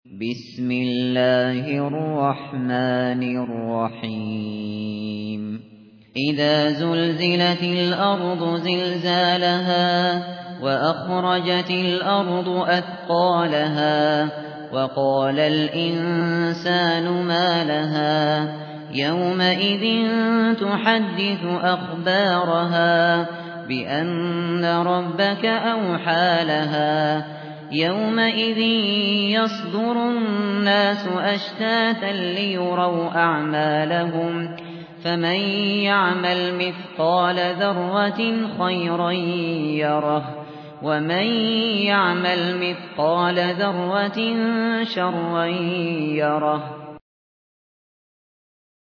بسم الله الرحمن الرحيم إذا زلزلت الأرض زلزالها وأخرجت الأرض أثقالها وقال الإنسان ما لها يومئذ تحدث أخبارها بأن ربك أوحى لها يومئذ يصدر الناس أشتاتا ليروا أعمالهم فمن يعمل مثقال ذرة خيرا يره ومن يعمل مثقال ذرة شرا يره